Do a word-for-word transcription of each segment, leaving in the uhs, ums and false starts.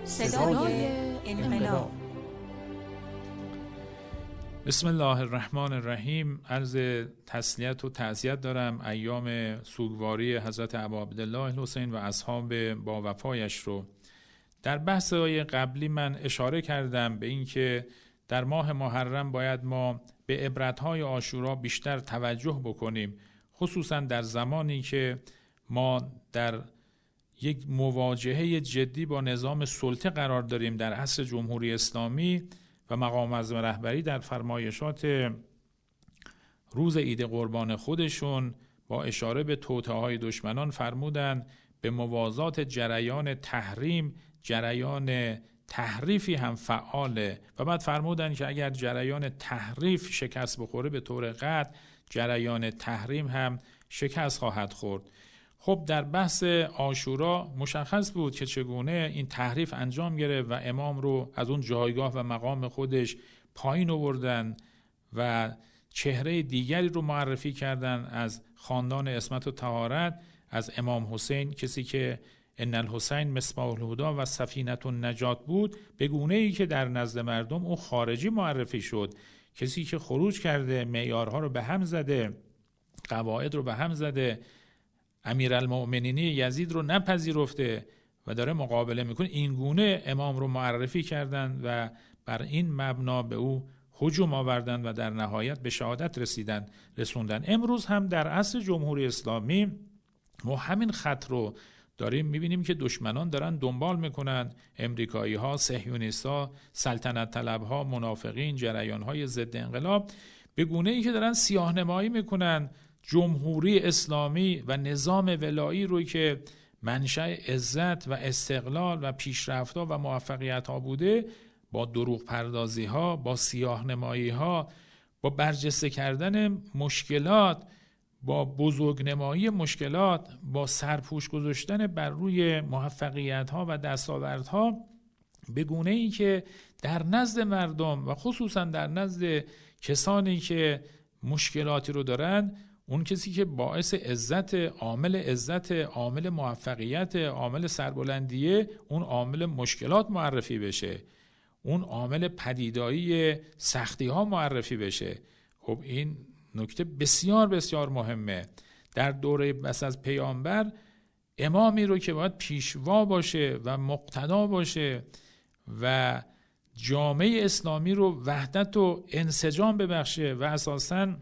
صدای انقلاب. بسم الله الرحمن الرحیم. عرض تسلیت و تعزیت دارم ایام سوگواری حضرت ابا عبدالله الحسین و اصحاب با وفایش رو. در بحث‌های قبلی من اشاره کردم به این که در ماه محرم باید ما به عبرت‌های عاشورا بیشتر توجه بکنیم، خصوصا در زمانی که ما در یک مواجهه جدی با نظام سلطه قرار داریم در عصر جمهوری اسلامی و مقام اعظم رهبری در فرمایشات روز عید قربان خودشون با اشاره به توطئه‌های دشمنان فرمودن به موازات جریان تحریم جریان تحریفی هم فعاله و بعد فرمودن که اگر جریان تحریف شکست بخوره به طور قطع جریان تحریم هم شکست خواهد خورد. خب در بحث عاشورا مشخص بود که چگونه این تحریف انجام گرفت و امام رو از اون جایگاه و مقام خودش پایین آوردن و چهره دیگری رو معرفی کردن از خاندان عصمت و طهارت، از امام حسین، کسی که ان الحسین مصباح الهدی و سفینه النجات بود، به گونه‌ای که در نزد مردم او خارجی معرفی شد، کسی که خروج کرده، معیارها رو به هم زده، قواعد رو به هم زده، امیرالمؤمنین یزید رو نپذیرفته و داره مقابله میکنه. این گونه امام رو معرفی کردند و بر این مبنا به او هجوم آوردن و در نهایت به شهادت رسیدن رسوندن. امروز هم در عصر جمهوری اسلامی ما همین خط رو داریم میبینیم که دشمنان دارن دنبال میکنن، امریکایی ها، صهیونیست ها، سلطنت طلب ها، منافقین، جریان های ضد انقلاب، به گونه ای که دارن سیاه‌نمایی میکنن جمهوری اسلامی و نظام ولایی روی که منشأ عزت و استقلال و پیشرفت‌ها و موفقیت‌ها بوده، با دروغ پردازی ها، با سیاه نمایی ها، با برجسته کردن مشکلات، با بزرگنمایی مشکلات، با سرپوش گذاشتن بر روی موفقیت ها و دستاورد ها، به گونه ای که در نزد مردم و خصوصا در نزد کسانی که مشکلاتی رو دارن، اون کسی که باعث عزت، عامل عزت، عامل موفقیت، عامل سربلندیه، اون عامل مشکلات معرفی بشه، اون عامل پدیدایی سختی ها معرفی بشه. خب این نکته بسیار بسیار مهمه. در دوره بس از پیامبر امامی رو که باید پیشوا باشه و مقتدا باشه و جامعه اسلامی رو وحدت و انسجام ببخشه و اساساً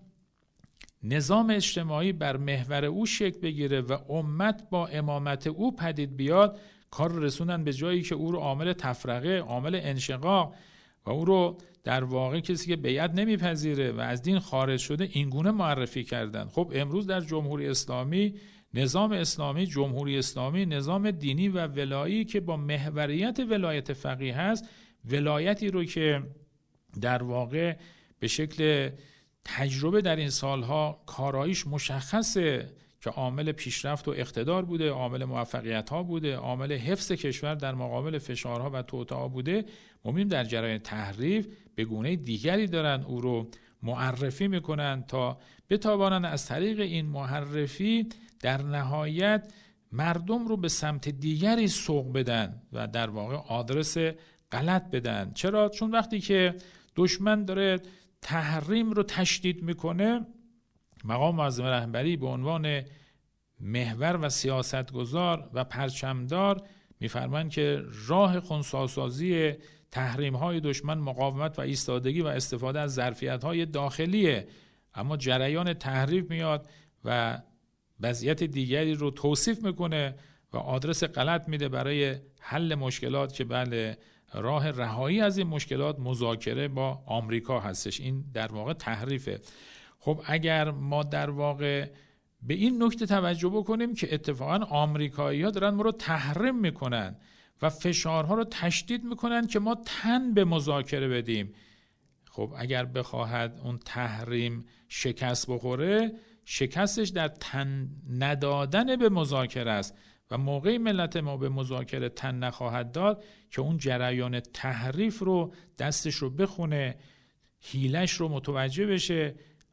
نظام اجتماعی بر محور او شکل بگیره و امت با امامت او پدید بیاد، کار رسونن به جایی که او رو عامل تفرقه، عامل انشقاق و او رو در واقع کسی که بیعت نمیپذیره و از دین خارج شده اینگونه معرفی کردن. خب امروز در جمهوری اسلامی، نظام اسلامی، جمهوری اسلامی، نظام دینی و ولایی که با محوریت ولایت فقیه هست، ولایتی رو که در واقع به شکل تجربه در این سالها کاراییش مشخصه که عامل پیشرفت و اقتدار بوده، عامل موفقیت ها بوده، عامل حفظ کشور در مقابل فشارها و توطئه‌ها بوده، مهم در جریان تحریف به گونه دیگری دارن او رو معرفی میکنن تا بتوانن از طریق این معرفی در نهایت مردم رو به سمت دیگری سوق بدن و در واقع آدرس غلط بدن. چرا؟ چون وقتی که دشمن داره تحریم رو تشدید میکنه، مقام اعظم رهبری به عنوان محور و سیاستگزار و پرچمدار میفرمایند که راه خنثی‌سازی تحریم های دشمن مقاومت و ایستادگی و استفاده از ظرفیت های داخلیه، اما جریان تحریف میاد و وضعیت دیگری رو توصیف میکنه و آدرس غلط میده برای حل مشکلات که بله راه رهایی از این مشکلات مذاکره با آمریکا هستش. این در واقع تحریفه. خب اگر ما در واقع به این نکته توجه بکنیم که اتفاقا آمریکایی‌ها دارن ما رو تحریم میکنن و فشارها رو تشدید میکنن که ما تن به مذاکره بدیم، خب اگر بخواهد اون تحریم شکست بخوره، شکستش در تن ندادن به مذاکره است و موقعی ملت ما به مذاکره تن نخواهد داد که اون جریان تحریف رو دستش رو بخونه، حیلش رو متوجه بشه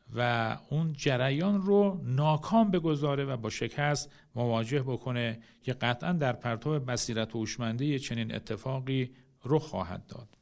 و اون جریان رو ناکام بگذاره و با شکست مواجه بکنه که قطعا در پرتو بصیرت و هوشمندی چنین اتفاقی رخ خواهد داد.